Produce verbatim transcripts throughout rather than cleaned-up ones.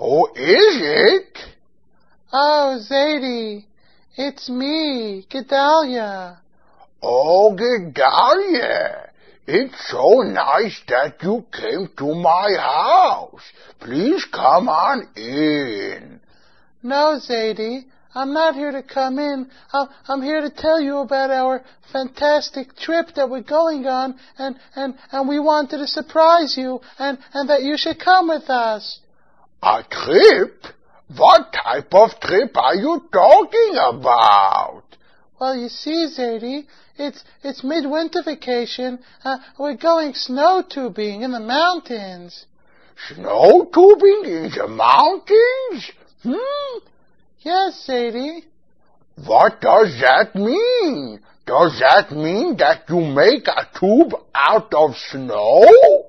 Who is it? Oh, Zadie, it's me, Gedalia. Oh, Gedalia, it's so nice that you came to my house. Please come on in. No, Zadie, I'm not here to come in. I'm here to tell you about our fantastic trip that we're going on, and, and, and we wanted to surprise you, and, and that you should come with us. A trip? What type of trip are you talking about? Well, you see, Zadie, it's, it's midwinter vacation. Uh, we're going snow tubing in the mountains. Snow tubing in the mountains? Hmm? Yes, Zadie. What does that mean? Does that mean that you make a tube out of snow?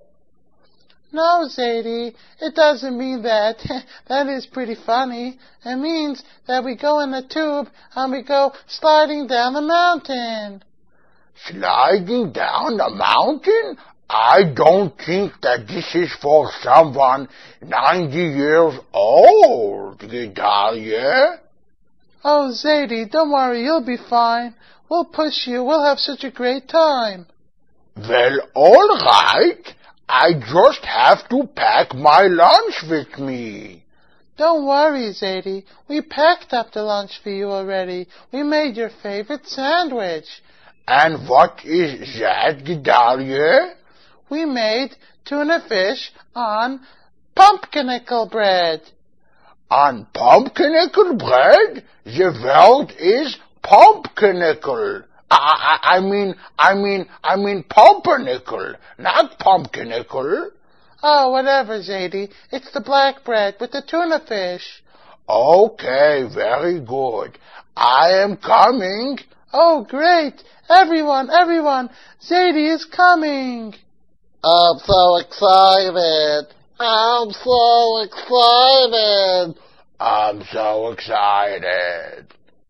No, Zadie, it doesn't mean that. That is pretty funny. It means that we go in the tube and we go sliding down the mountain. Sliding down the mountain? I don't think that this is for someone ninety years old, Gedalia. Oh, Zadie, don't worry, you'll be fine. We'll push you. We'll have such a great time. Well, all right. I just have to pack my lunch with me. Don't worry, Zadie. We packed up the lunch for you already. We made your favorite sandwich. And what is that, Gedalia? We made tuna fish on pumpkinickle bread. On pumpkinickle bread? The word is pumpkinickle. I, I, I mean, I mean, I mean pumpernickel, not pumpkinickle. Oh, whatever, Zadie. It's the black bread with the tuna fish. Okay, very good. I am coming. Oh, great. Everyone, everyone, Zadie is coming. I'm so excited. I'm so excited. I'm so excited.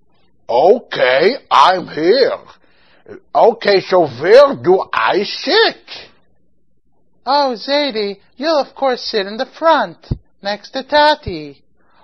Okay, I'm here. Okay, so where do I sit? Oh, Zadie, you'll of course sit in the front, next to Tati.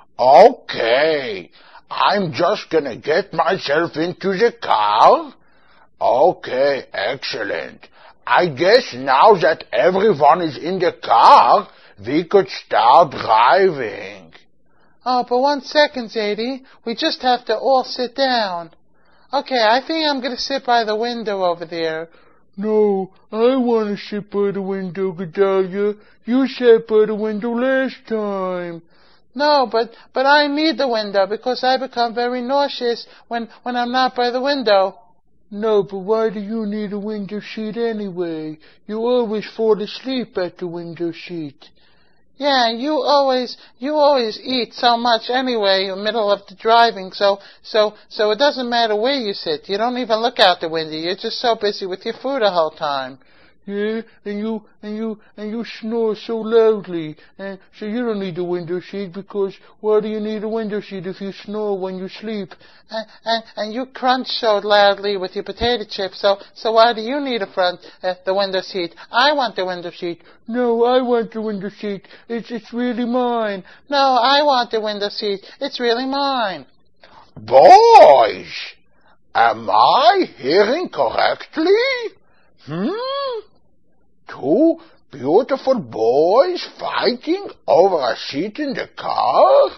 Okay, I'm just gonna get myself into the car. Okay, excellent. I guess now that everyone is in the car, we could start driving. Oh, but one second, Zadie. We just have to all sit down. Okay, I think I'm going to sit by the window over there. No, I want to sit by the window, Gedalia. You sat by the window last time. No, but but I need the window because I become very nauseous when, when I'm not by the window. No, but why do you need a window seat anyway? You always fall asleep at the window seat. Yeah, you always you always eat so much anyway in the middle of the driving, so so so it doesn't matter where you sit. You don't even look out the window. You're just so busy with your food the whole time. Yeah, and you and you and you snore so loudly, and so you don't need a window seat because why do you need a window seat if you snore when you sleep? And and, and you crunch so loudly with your potato chips, so so why do you need a front uh, the window seat? I want the window seat. No, I want the window seat. It's it's really mine. No, I want the window seat. It's really mine. Boys, am I hearing correctly? Hmm? Two beautiful boys fighting over a seat in the car?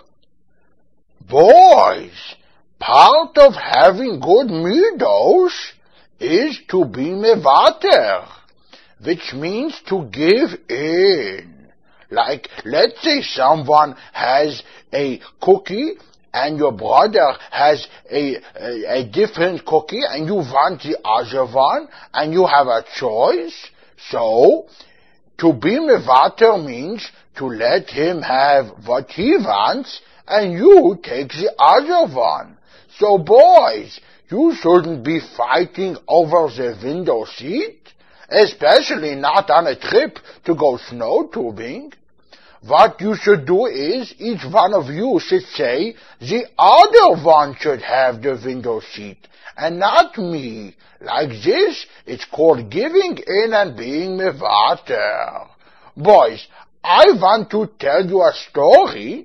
Boys, part of having good middos is to be mevater, which means to give in. Like, let's say someone has a cookie and your brother has a, a, a different cookie and you want the other one and you have a choice. So, to be mevater means to let him have what he wants and you take the other one. So boys, you shouldn't be fighting over the window seat, especially not on a trip to go snow tubing. What you should do is, each one of you should say, the other one should have the window seat, and not me. Like this, it's called giving in and being mevater. Boys, I want to tell you a story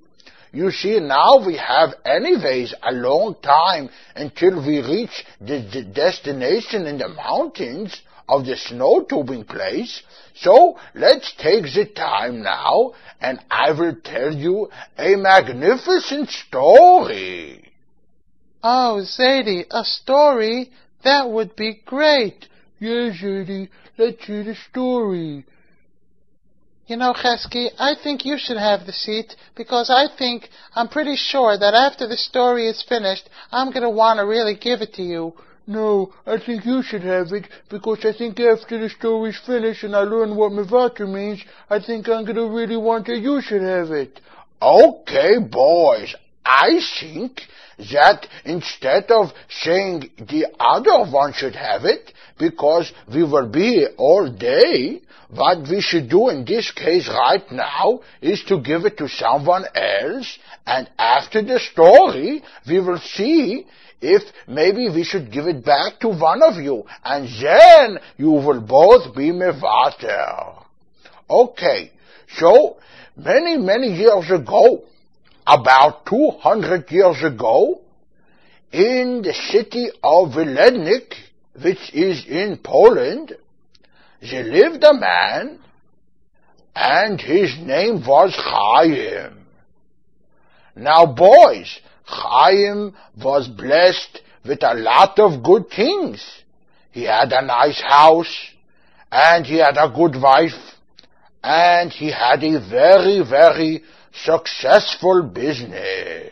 You see, now we have anyways a long time until we reach the, the destination in the mountains of the snow tubing place. So let's take the time now, and I will tell you a magnificent story. Oh, Zadie, a story? That would be great. Yes, Zadie, let's hear the story. You know, Chesky, I think you should have the seat, because I think, I'm pretty sure that after the story is finished, I'm going to want to really give it to you. No, I think you should have it, because I think after the story's finished and I learn what Mevater means, I think I'm going to really want that you should have it. Okay, boys, I think that instead of saying the other one should have it, because we will be here all day, what we should do in this case right now is to give it to someone else, and after the story, we will see if maybe we should give it back to one of you, and then you will both be mevater. Okay, so many, many years ago, about two hundred years ago, in the city of Wilednik, which is in Poland, there lived a man, and his name was Chaim. Now, boys, Chaim was blessed with a lot of good things. He had a nice house, and he had a good wife, and he had a very, very successful business.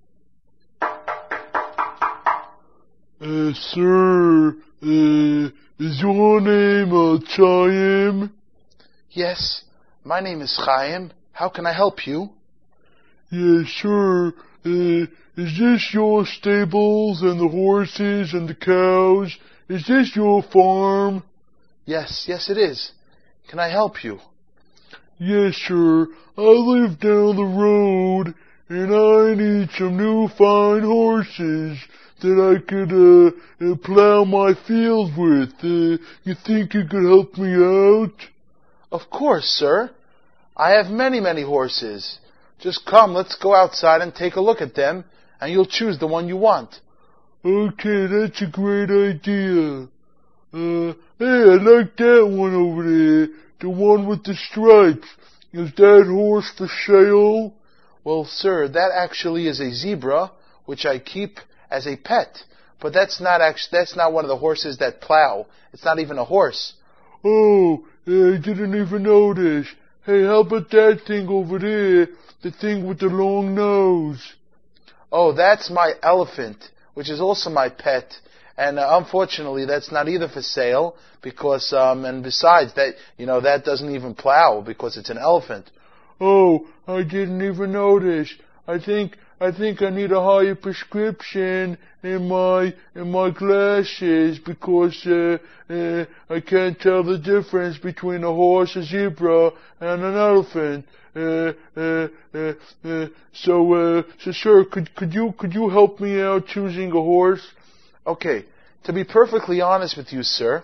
Uh, sir, uh, is your name, uh, Chaim? Yes, my name is Chaim. How can I help you? Yes, sir. Uh, is this your stables and the horses and the cows? Is this your farm? Yes, yes it is. Can I help you? Yes, sir. I live down the road, and I need some new fine horses that I could, uh, uh plow my field with. Uh, you think you could help me out? Of course, sir. I have many, many horses. Just come, let's go outside and take a look at them, and you'll choose the one you want. Okay, that's a great idea. Uh, hey, I like that one over there. The one with the stripes. Is that horse for sale? Well, sir, that actually is a zebra, which I keep as a pet. But that's not actually, that's not one of the horses that plow. It's not even a horse. Oh, I didn't even notice. Hey, how about that thing over there? The thing with the long nose. Oh, that's my elephant, which is also my pet. And uh, unfortunately, that's not either for sale, because, um, and besides, that, you know, that doesn't even plow, because it's an elephant. Oh, I didn't even notice. I think, I think I need a higher prescription in my, in my glasses, because, uh, uh, I can't tell the difference between a horse, a zebra, and an elephant. Uh, uh, uh, uh, so, uh, so sir, could, could you, could you help me out choosing a horse? Okay, to be perfectly honest with you, sir,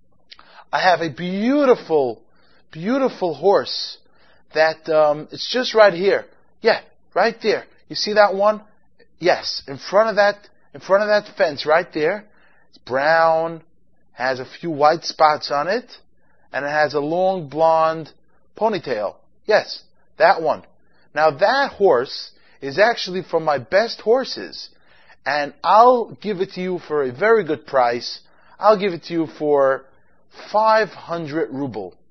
I have a beautiful, beautiful horse that, um, it's just right here. Yeah, right there. You see that one? Yes, in front of that, in front of that fence right there. It's brown, has a few white spots on it, and it has a long blonde ponytail. Yes, that one. Now that horse is actually from my best horses, and I'll give it to you for a very good price. I'll give it to you for five hundred ruble.